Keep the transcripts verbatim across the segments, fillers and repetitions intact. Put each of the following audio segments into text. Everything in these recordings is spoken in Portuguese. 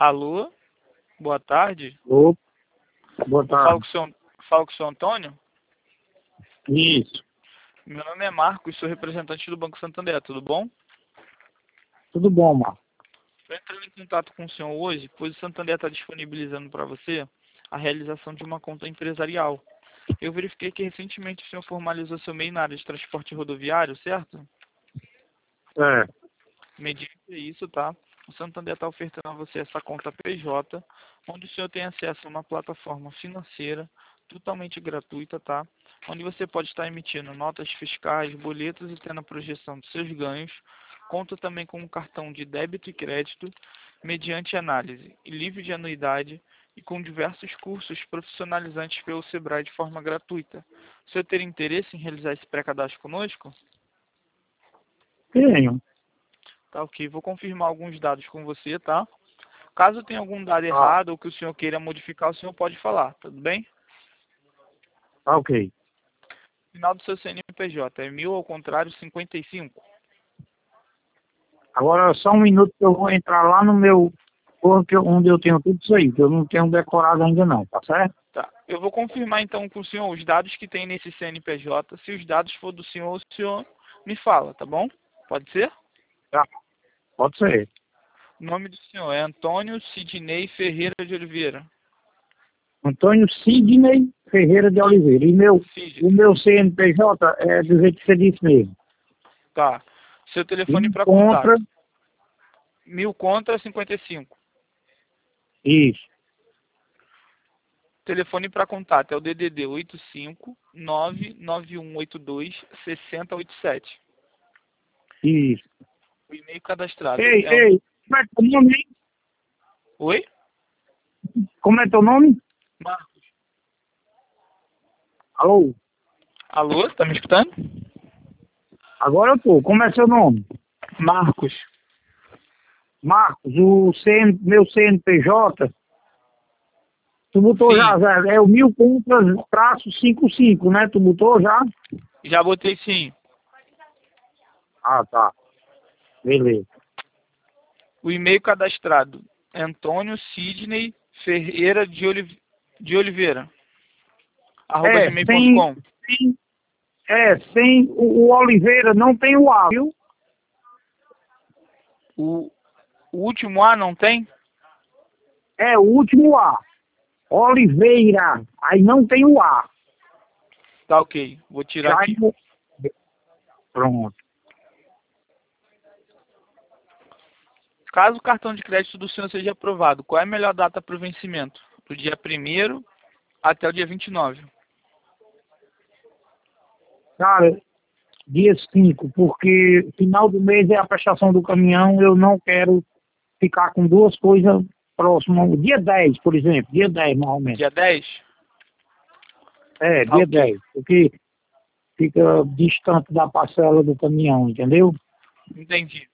Alô, boa tarde. Opa, boa Falo com tarde. o seu, falo com o seu Antônio. Isso, Meu nome é Marcos, sou representante do Banco Santander, tudo bom? tudo bom, Marcos? Estou entrando em contato com o senhor hoje, pois o Santander está disponibilizando para você a realização de uma conta empresarial. Eu verifiquei que recentemente o senhor formalizou seu meio na área de transporte rodoviário, certo? É, Mediante isso, tá? O Santander está ofertando a você essa conta P J, onde o senhor tem acesso a uma plataforma financeira totalmente gratuita, tá? Onde você pode estar emitindo notas fiscais, boletos e tendo a projeção dos seus ganhos. Conta também com um cartão de débito e crédito, mediante análise e livre de anuidade e com diversos cursos profissionalizantes pelo Sebrae de forma gratuita. O senhor teria interesse em realizar esse pré-cadastro conosco? tenho. Tá, ok. Vou confirmar alguns dados com você, tá? Caso tenha algum dado Tá, errado ou que o senhor queira modificar, o senhor pode falar, tudo bem? tá ok. Final do seu C N P J é mil ao contrário cinquenta e cinco. Agora só um minuto que eu vou entrar lá no meu, porque onde eu tenho tudo isso aí, que eu não tenho decorado ainda não, tá certo? Tá. Eu vou confirmar então com o senhor os dados que tem nesse C N P J. Se os dados for do senhor, o senhor me fala, tá bom? Pode ser? Tá, pode ser. O nome do senhor é Antônio Sidney Ferreira de Oliveira. Antônio Sidney Ferreira de Oliveira. E meu, Cid. o meu C N P J é do jeito que você disse mesmo. Tá. Seu telefone E para contra, contato. Mil contra cinquenta e cinco. isso, Telefone para contato é o D D D oito cinco nove nove um oito dois seis zero oito sete. isso. O e-mail cadastrado Ei, é um... ei, como é teu nome, hein? Oi? Como é teu nome? Marcos. Alô? Alô, tá me escutando? Agora eu tô. Como é seu nome? Marcos. Marcos, o C N, meu C N P J, tu botou já, Sim, já, é o mil contra traço cinquenta e cinco, né? Tu botou já? já botei sim. Ah, tá. Beleza. O e-mail cadastrado é Antônio Sidney Ferreira de, Olive... de Oliveira, arroba É, gmail ponto sem, com. sem, é, sem o, o Oliveira não tem o A, viu? O... o último A não tem? É o último A. Oliveira. Aí não tem o A. Tá ok, vou tirar Já aqui. é- Pronto. Caso o cartão de crédito do senhor seja aprovado, qual é a melhor data para o vencimento? Do dia primeiro até o dia vinte e nove. Cara, dia cinco, porque final do mês é a prestação do caminhão, eu não quero ficar com duas coisas próximas. Dia dez, por exemplo, dia dez, mais ou menos. Dia dez? É, Tá dia ok, dez, porque fica distante da parcela do caminhão, entendeu? entendi.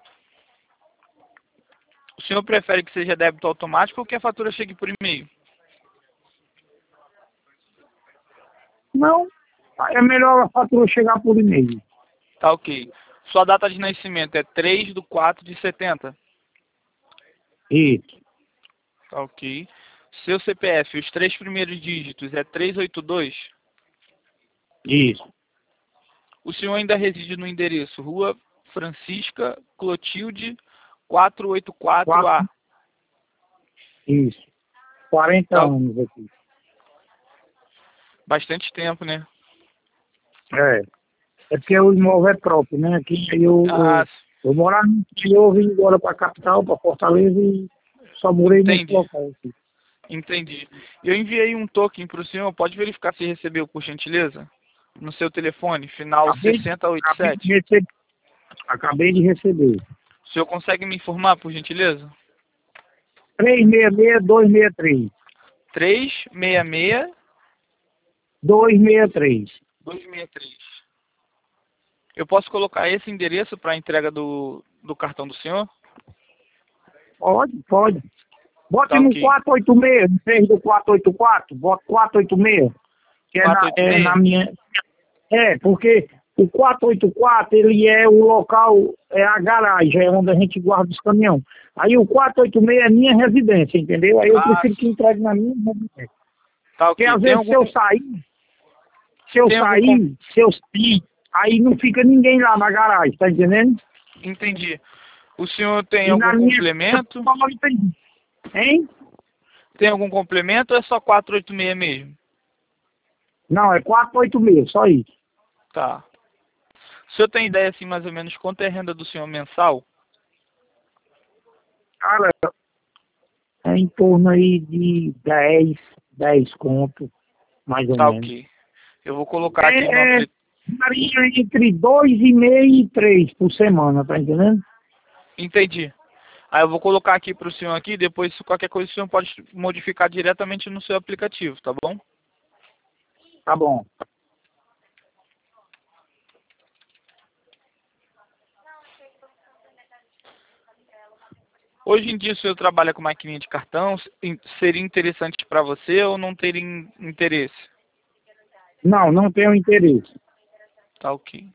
O senhor prefere que seja débito automático ou que a fatura chegue por e-mail? Não, é melhor a fatura chegar por e-mail. Tá ok. Sua data de nascimento é três de quatro de setenta. Isso, Tá ok. Seu C P F, os três primeiros dígitos é trezentos e oitenta e dois. isso. O senhor ainda reside no endereço Rua Francisca Clotilde quatrocentos e oitenta e quatro Quatro, A. isso. quarenta Tá anos aqui. bastante tempo, né? É. É porque o imóvel é próprio, né? Aqui eu, Ah, eu, eu morava no interior, vim embora para a capital, para Fortaleza e só morei nesse entendi. local aqui. Entendi. Eu enviei um token para o senhor. Pode verificar se recebeu, por gentileza? No seu telefone, final Acabei, sessenta e oitenta e acabei de sete. receber. Acabei de receber. O senhor consegue me informar, por gentileza? três seis seis, dois seis três. três seis seis dois seis três. dois seis três. Eu posso colocar esse endereço para a entrega do, do cartão do senhor? Pode, pode. Bote Tá no ok. quatro oito seis, em vez do quatro oito quatro, bota quatro oito seis, que é na, é na quatrocentos e oitenta e seis? minha... É, porque O quatrocentos e oitenta e quatro, ele é o local, é a garagem, é onde a gente guarda os caminhões. Aí o quatrocentos e oitenta e seis é minha residência, entendeu? Aí eu Ah, prefiro que entregue na minha residência. tá Porque ok. às Tem vezes algum, se eu sair, se eu tem algum, com- sair, se eu sair, aí não fica ninguém lá na garagem, tá entendendo? entendi. O senhor tem E algum na minha... complemento? Hein? Tem algum complemento ou é só quatrocentos e oitenta e seis mesmo? Não, é quatrocentos e oitenta e seis, só isso. Tá. O senhor tem ideia, assim, mais ou menos, quanto é a renda do senhor mensal? Cara, é em torno aí de dez, dez conto, mais ou Tá menos. ok. Eu vou colocar aqui no É, é aplicativo. varia entre dois e meio e três por semana, tá entendendo? Entendi. Aí eu vou colocar aqui para o senhor aqui, depois se qualquer coisa o senhor pode modificar diretamente no seu aplicativo, tá bom? Tá bom. Hoje em dia o senhor trabalha com maquininha de cartão, in- seria interessante para você ou não teria in- interesse? Não, não tenho interesse. Tá ok.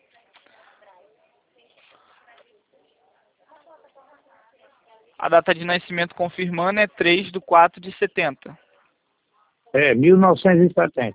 A data de nascimento confirmando é três de quatro de setenta. É, mil novecentos e setenta.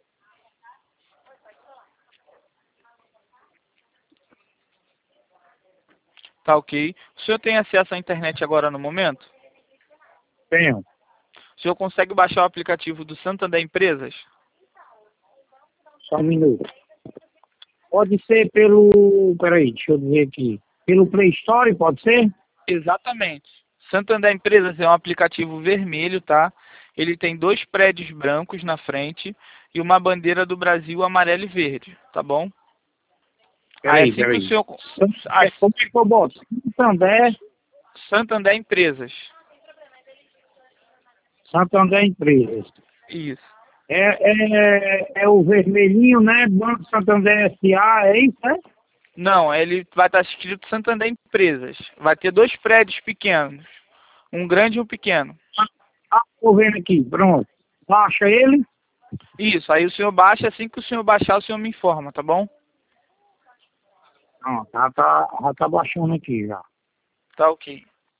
Tá ok. O senhor tem acesso à internet agora no momento? Tenho. O senhor consegue baixar o aplicativo do Santander Empresas? Só um minuto. Pode ser pelo... Peraí, deixa eu ver aqui. Pelo Play Store, pode ser? Exatamente. Santander Empresas é um aplicativo vermelho, tá? Ele tem dois prédios brancos na frente e uma bandeira do Brasil amarela e verde, tá bom? Aí Peraí, assim que o peraí. senhor... É, como é que eu boto? Santander, Santander Empresas. Santander Empresas. Isso. É, é, é o vermelhinho, né? Banco Santander S A, é isso, né? Não, ele vai estar escrito Santander Empresas. Vai ter dois prédios pequenos. Um grande e um pequeno. Ah, tô vendo aqui, pronto. Baixa ele. Isso, aí o senhor baixa, assim que o senhor baixar, o senhor me informa, tá bom? Pronto, já tá, já tá baixando aqui já. Tá ok.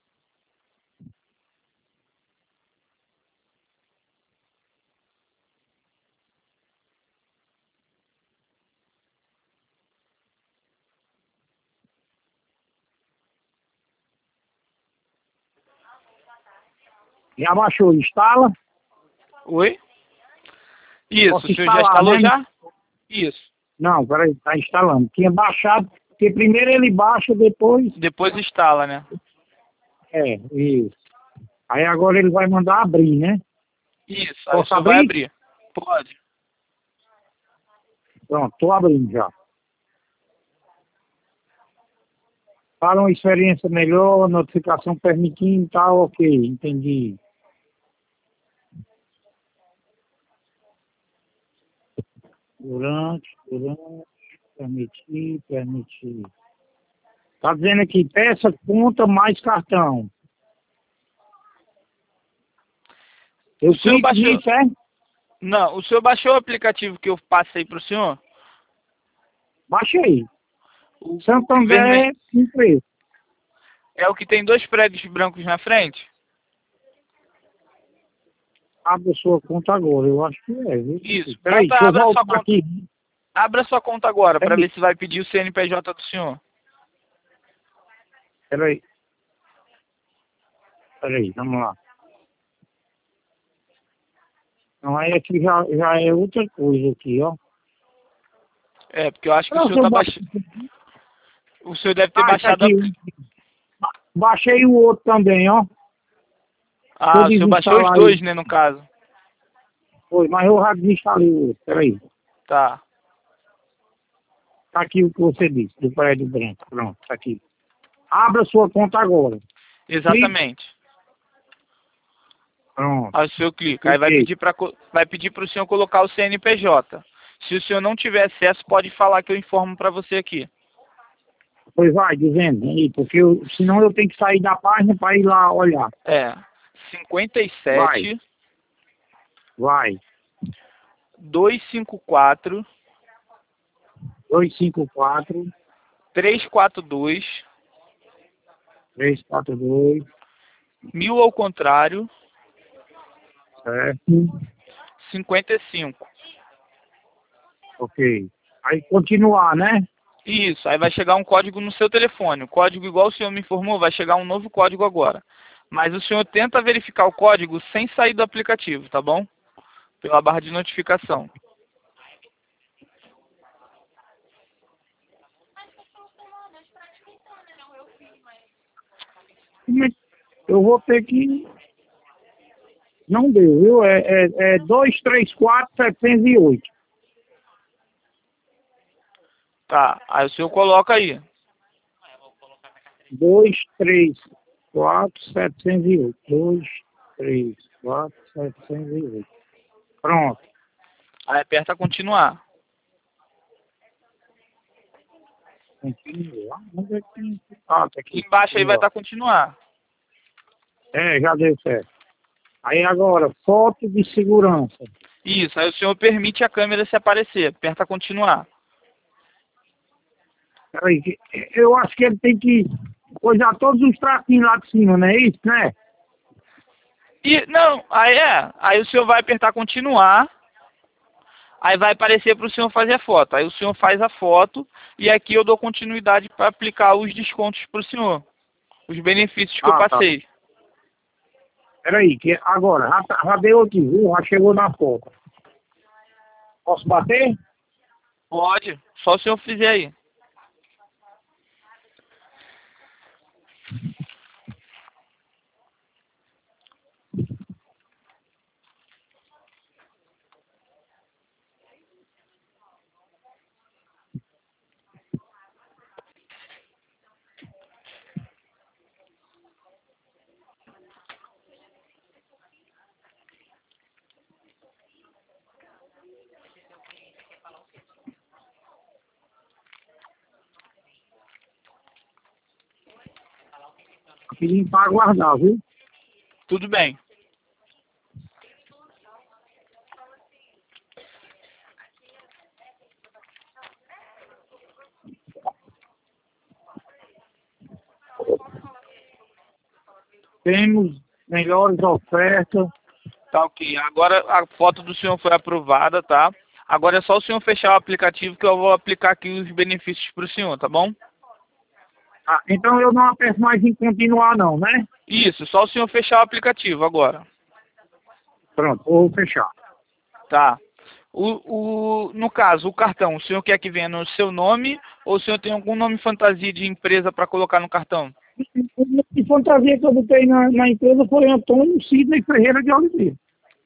Já baixou, instala. Oi? Isso, Posso o senhor já instalar, instalou né? já? Isso. Não, peraí, tá instalando. Tinha baixado, porque primeiro ele baixa, depois... Depois instala, né? É, isso. Aí agora ele vai mandar abrir, né? Isso, aí o Posso senhor vai abrir? abrir. Pode. Pronto, tô abrindo já. Para uma experiência melhor, notificação permitindo, tá ok, entendi. Durante, durante, permitir, permitir. Tá dizendo aqui, peça, conta mais cartão. Eu O senhor clico baixou... nisso, é? Não, o senhor baixou o aplicativo que eu passei para o senhor? Baixei. O vermelho. Santander, empresa. É o que tem dois prédios brancos na frente? Abre a sua conta agora, eu acho que é. Viu? Isso. Peraí, Volta, deixa eu abra sua voltar conta. aqui. Abra sua conta agora para Peraí, ver se vai pedir o C N P J do senhor. peraí. Peraí, vamos lá. Não, aí aqui já, já é outra coisa aqui, ó. É, porque eu acho que o Não, senhor se eu tá baixo... baixando. O senhor deve ter Ah, isso baixado. aqui. a- Baixei o outro também, ó. Deixa Ah, eu o senhor baixou os desinstalar dois, aí. né, no caso. Foi, mas eu já desinstalei o outro. Peraí. Tá. Tá aqui o que você disse, do prédio branco. Pronto, tá aqui. Abra sua conta agora. Clique. Exatamente. Pronto. Aí o senhor clica. Aí vai Cliquei. pedir para vai pedir para o senhor colocar o C N P J. Se o senhor não tiver acesso, pode falar que eu informo para você aqui. Pois vai, dizendo aí, porque eu, senão eu tenho que sair da página para ir lá olhar. É. cinquenta e Vai, sete, vai. duzentos e cinquenta e quatro, dois cinco quatro, três quatro dois, três quatro dois, mil ao contrário, certo? cinquenta e cinco. Ok. Aí continuar, né? Isso, aí vai chegar um código no seu telefone. O código, igual o senhor me informou, vai chegar um novo código agora. Mas o senhor tenta verificar o código sem sair do aplicativo, tá bom? Pela barra de notificação. Eu vou ter que... Não deu, viu? É, é, é dois três quatro sete zero oito. Tá, aí o senhor coloca aí. dois três quatro sete zero oito. dois três quatro sete zero oito. Pronto. Aí aperta continuar. Continua. Vamos ver aqui. Ah, tá aqui. Embaixo aí vai estar continuar. É, já deu certo. Aí agora, foto de segurança. Isso, aí o senhor permite a câmera se aparecer. Aperta continuar. Peraí, que- eu acho que ele tem que coisar todos os tracinhos lá de cima, não é isso, né? E, não, aí é. Aí o senhor vai apertar continuar. Aí vai aparecer para o senhor fazer a foto. Aí o senhor faz a foto e aqui eu dou continuidade para aplicar os descontos para o senhor. Os benefícios que eu Ah, tá. passei. Peraí, que agora, já, tá- já deu aqui, viu? Já chegou na foto. Posso bater? Pode, só o senhor fizer aí. Pedindo para aguardar, viu? Tudo bem. Temos melhores ofertas. Tá ok. Agora a foto do senhor foi aprovada, tá? Agora é só o senhor fechar o aplicativo que eu vou aplicar aqui os benefícios para o senhor, tá bom? Ah, então eu não aperto mais em continuar não, né? Isso, só o senhor fechar o aplicativo agora. Pronto, vou fechar. Tá. O, o, no caso, o cartão, o senhor quer que venha no seu nome ou o senhor tem algum nome fantasia de empresa para colocar no cartão? E fantasia que eu botei na, na empresa foi Antônio Sidney Ferreira de Oliveira.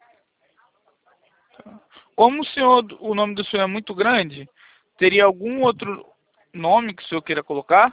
Como o senhor, o nome do senhor é muito grande, teria algum outro nome que o senhor queira colocar?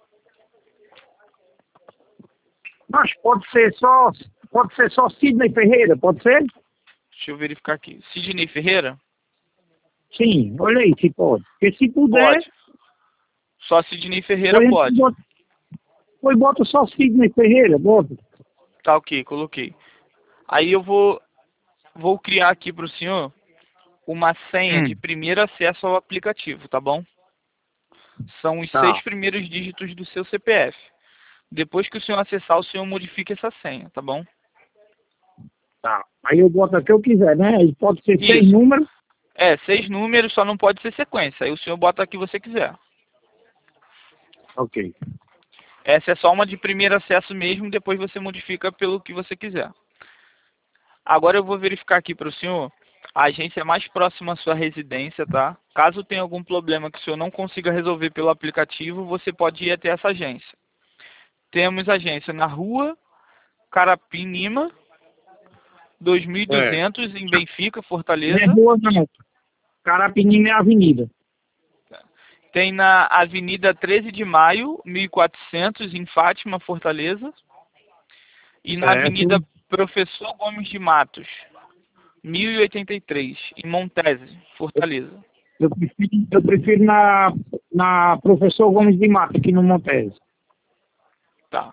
Mas pode ser só, pode ser só Sidney Ferreira, pode ser? Deixa eu verificar aqui. Sidney Ferreira? Sim, olha aí se pode. Porque se puder, Pode. Só Sidney Ferreira foi, pode. bota, foi bota só Sidney Ferreira, bota. Tá ok, coloquei. Aí eu vou, vou criar aqui para o senhor uma senha de Hum, primeiro acesso ao aplicativo, tá bom? São os seis tá, primeiros dígitos do seu C P F. Depois que o senhor acessar, o senhor modifica essa senha, tá bom? tá. Aí eu boto a que eu quiser, né? Aí pode ser seis Isso. números. É, seis números, só não pode ser sequência. Aí o senhor bota a que você quiser. Ok. Essa é só uma de primeiro acesso mesmo, depois você modifica pelo que você quiser. Agora eu vou verificar aqui para o senhor a agência mais próxima à sua residência, tá? Caso tenha algum problema que o senhor não consiga resolver pelo aplicativo, você pode ir até essa agência. Temos agência na rua Carapinima, dois mil e É. duzentos, em Benfica, Não é Fortaleza. rua não. Carapinima é avenida. Tem na Avenida treze de Maio, mil e quatrocentos, em Fátima, Fortaleza. E na Avenida Certo. Professor Gomes de Matos, mil e oitenta e três, em Montese, Fortaleza. Eu prefiro, eu prefiro na, na Professor Gomes de Mata, aqui no Montes. Tá.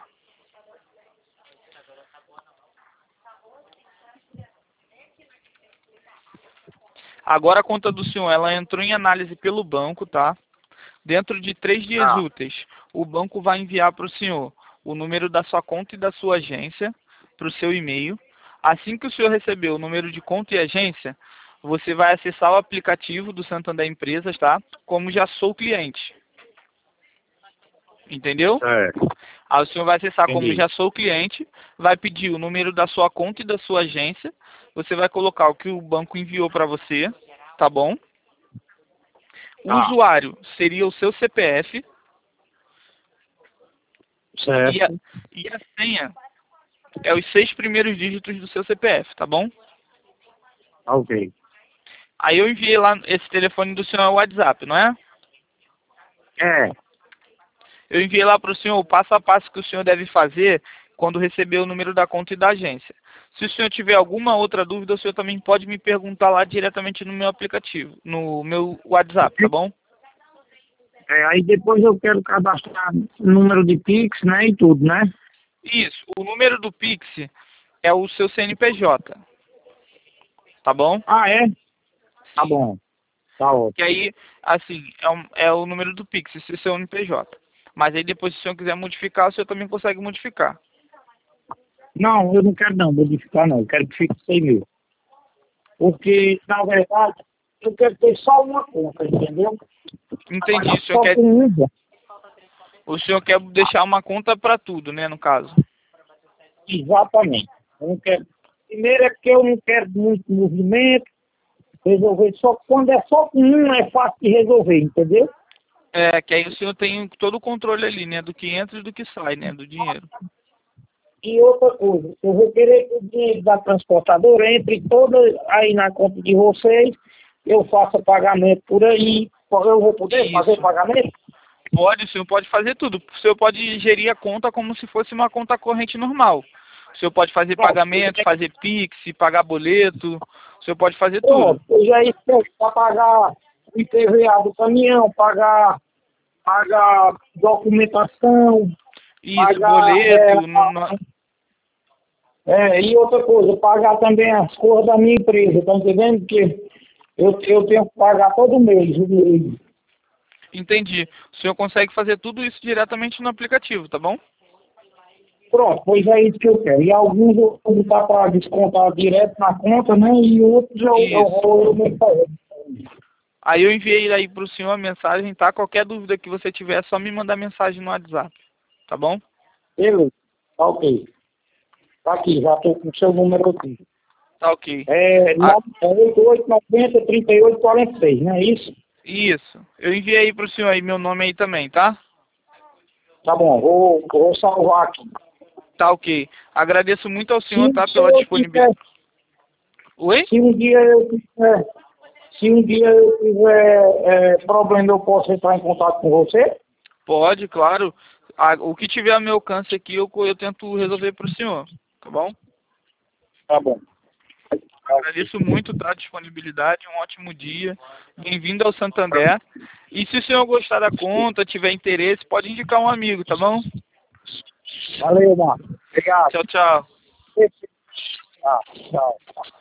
Agora a conta do senhor, ela entrou em análise pelo banco, tá? Dentro de três dias Ah, úteis, o banco vai enviar para o senhor o número da sua conta e da sua agência para o seu e-mail. Assim que o senhor receber o número de conta e agência, você vai acessar o aplicativo do Santander Empresas, tá? Como já sou cliente. Entendeu? certo. Aí o senhor vai acessar como Entendi. já sou cliente, vai pedir o número da sua conta e da sua agência, você vai colocar o que o banco enviou para você, tá bom? O Tá, usuário seria o seu C P F e a, certo. e a senha é os seis primeiros dígitos do seu C P F, tá bom? Ok. Aí eu enviei lá, esse telefone do senhor é o WhatsApp, não é? É, Eu enviei lá para o senhor o passo a passo que o senhor deve fazer quando receber o número da conta e da agência. Se o senhor tiver alguma outra dúvida, o senhor também pode me perguntar lá diretamente no meu aplicativo, no meu WhatsApp, tá bom? é, aí depois eu quero cadastrar número de Pix, né, e tudo, né? Isso, o número do Pix é o seu C N P J, tá bom? Ah, é? Tá Sim. bom, tá Que ótimo. aí, assim, é, um- é o número do Pix, esse é o seu C N P J. Mas aí depois, se o senhor quiser modificar, o senhor também consegue modificar. Não, eu não quero não modificar não, eu quero que fique cem mil. Porque, na verdade, eu quero ter só uma conta, entendeu? Entendi, Trabalhar o senhor só quer, com uma. o senhor quer deixar uma conta para tudo, né, no caso. Exatamente. Eu não quero. Primeiro é porque eu não quero muito movimento, resolver só. Quando é só com um é fácil de resolver, entendeu? É, que aí o senhor tem todo o controle ali, né, do que entra e do que sai, né, do dinheiro. E outra coisa, eu vou querer que o dinheiro da transportadora entre toda aí na conta de vocês, eu faça pagamento por aí. Eu vou poder fazer Isso. pagamento? Pode, o senhor pode fazer tudo. O senhor pode gerir a conta como se fosse uma conta corrente normal. O senhor pode fazer Pronto, pagamento, fazer Pix, pagar boleto. O senhor pode fazer tudo. pronto, eu já espero para pagar o I P V A do caminhão, pagar, pagar documentação, Isso, pagar. É, boleto. no- no- é, e outra coisa, pagar também as coisas da minha empresa, tá entendendo? Porque eu, eu tenho que pagar todo mês. o mês. Entendi. O senhor consegue fazer tudo isso diretamente no aplicativo, tá bom? Pronto, pois é isso que eu quero. E alguns eu vou botar para descontar direto na conta, né? E outros eu, eu Isso. vou eu mesmo fazer. Aí eu enviei aí pro senhor a mensagem, tá? Qualquer dúvida que você tiver, é só me mandar mensagem no WhatsApp, tá bom? Beleza, tá ok. Tá aqui, já estou com o seu número aqui. Tá ok. É Ah, oito oito nove zero, trinta e oito, quarenta e seis, não é isso? isso. Eu enviei aí pro senhor aí meu nome aí também, tá? Tá bom, vou, vou salvar aqui. Tá ok. Agradeço muito ao Se senhor, o tá? Pela senhor tiver, disponibilidade. Oi? se um dia eu tiver, se um dia eu tiver é, problema, eu posso entrar em contato com você? Pode, claro. Ah, o que tiver a meu alcance aqui, eu, eu tento resolver pro senhor, tá bom? Tá bom. Agradeço muito, tá? A disponibilidade. Um ótimo dia. Bem-vindo ao Santander. E se o senhor gostar da conta, tiver interesse, pode indicar um amigo, tá bom? Valeu, Marcos. Obrigado. Tchau, tchau. Tchau, tchau.